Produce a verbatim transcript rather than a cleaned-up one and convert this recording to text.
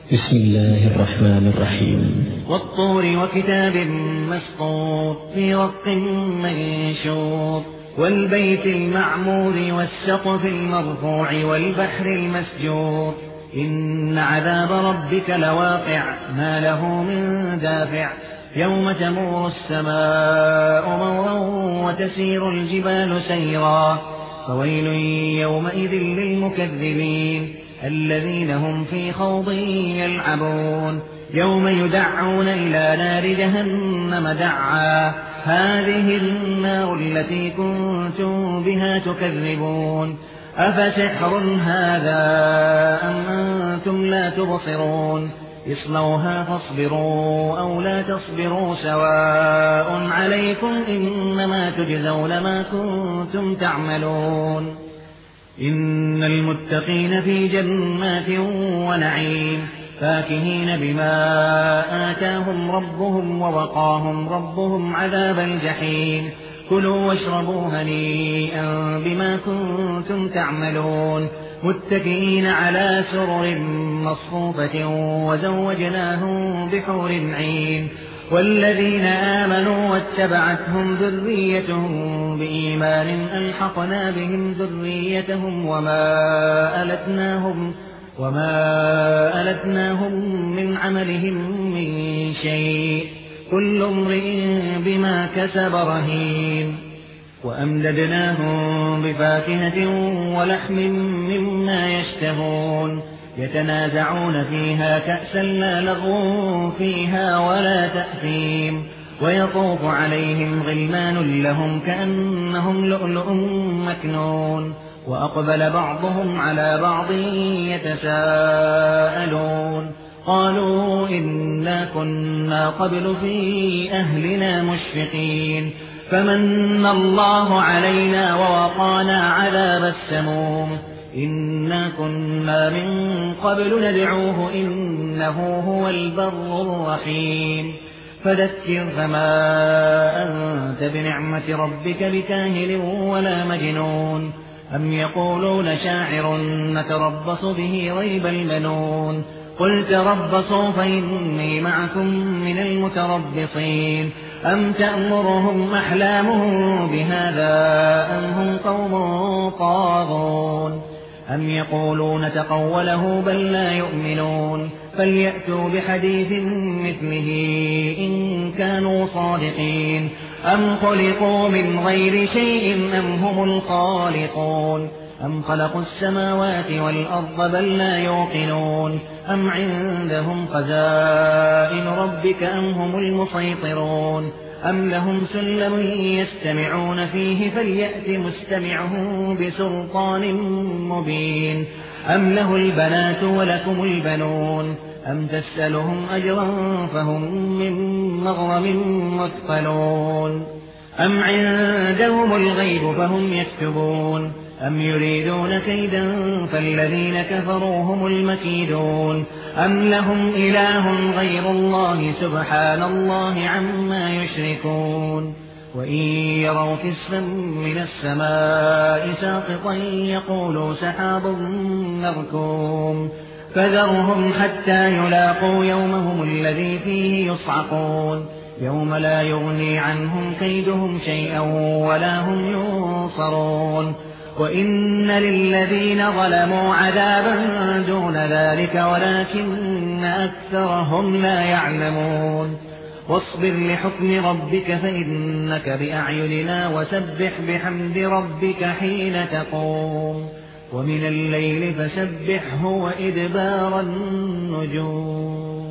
بسم الله الرحمن الرحيم. والطور وكتاب مسطور في رق منشور والبيت المعمور والسقف المرفوع والبحر المسجور إن عذاب ربك لواقع ما له من دافع يوم تمور السماء مورا وتسير الجبال سيرا فويل يومئذ للمكذبين الذين هم في خوض يلعبون يوم يدعون إلى نار جهنم دعا هذه النار التي كنتم بها تكذبون أفسحر هذا أم أنتم لا تبصرون اصلوها فاصبروا أو لا تصبروا سواء عليكم إنما تجزون ما كنتم تعملون إن المتقين في جنات ونعيم فاكهين بما آتاهم ربهم ووقاهم ربهم عذاب الجحيم كلوا واشربوا هنيئا بما كنتم تعملون متكئين على سرر مصفوفة وزوجناهم بحور عين والذين آمنوا واتبعتهم ذريتهم بإيمان ألحقنا بهم ذريتهم وما ألتناهم وما ألتناهم من عملهم من شيء كل امرئ بما كسب رهين وأمددناهم بفاكهة ولحم مما يشتهون يتنازعون فيها كأسا لا لغو فيها ولا تأثيم ويطوف عليهم غلمان لهم كأنهم لؤلؤ مكنون وأقبل بعضهم على بعض يتساءلون قالوا إنا كنا قبل في أهلنا مشفقين فمن الله علينا ووقانا عذاب السموم إنا كنا من قبل ندعوه إنه هو البر الرحيم فذكر فما أنت بنعمة ربك بكاهن ولا مجنون أم يقولون شاعر نتربص به ريب المنون قل تربصوا فإني معكم من المتربصين أم تأمرهم أحلامهم بهذا أم هم قوم طاغون أم يقولون تقوله بل لا يؤمنون فليأتوا بحديث مثله إن كانوا صادقين أم خلقوا من غير شيء أم هم الخالقون أم خلقوا السماوات والأرض بل لا يوقنون أم عندهم خزائن ربك أم هم المسيطرون أم لهم سلم يستمعون فيه فليأت مستمعه بسلطان مبين أم له البنات ولكم البنون أم تسألهم أجرا فهم من مغرم مثقلون أم عندهم الغيب فهم يكتبون أم يريدون كيدا فالذين كفروا هم المكيدون أم لهم إله غير الله سبحان الله عما يشركون وإن يروا كسفا من السماء ساقطا يقولوا سحاب مركوم فذرهم حتى يلاقوا يومهم الذي فيه يصعقون يوم لا يغني عنهم كيدهم شيئا ولا هم ينصرون وإن للذين ظلموا عذابا دون ذلك ولكن أكثرهم لا يعلمون واصبر لحكم ربك فإنك بأعيننا وسبح بحمد ربك حين تقوم ومن الليل فسبحه وإدبار النجوم.